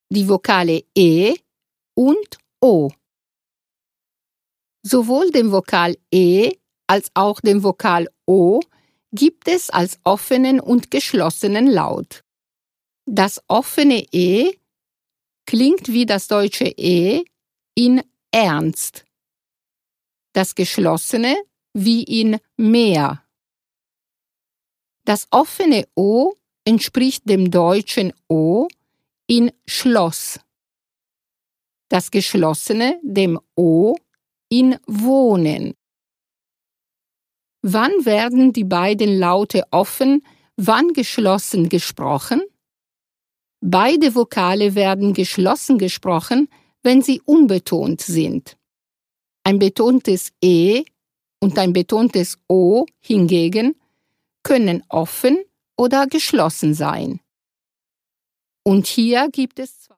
die Vokale E und O. Sowohl dem Vokal E als auch dem Vokal O gibt es als offenen und geschlossenen Laut. Das offene E klingt wie das deutsche E in ernst, das geschlossene wie in mehr. Das offene O entspricht dem deutschen O in Schloss, das geschlossene dem O in Wohnen. Wann werden die beiden Laute offen, wann geschlossen gesprochen? Beide Vokale werden geschlossen gesprochen, wenn sie unbetont sind. Ein betontes E und ein betontes O hingegen können offen oder geschlossen sein. Und hier gibt es zwei.